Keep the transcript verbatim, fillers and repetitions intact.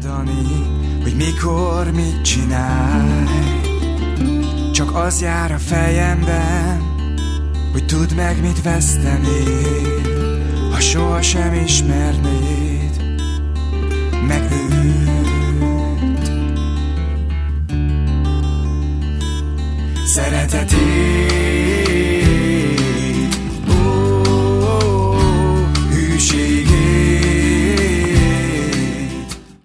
mondani, hogy mikor mit csinálj. Csak az jár a fejemben, hogy tudd meg, mit vesztenél, ha sohasem ismernéd meg őt. Szeretetét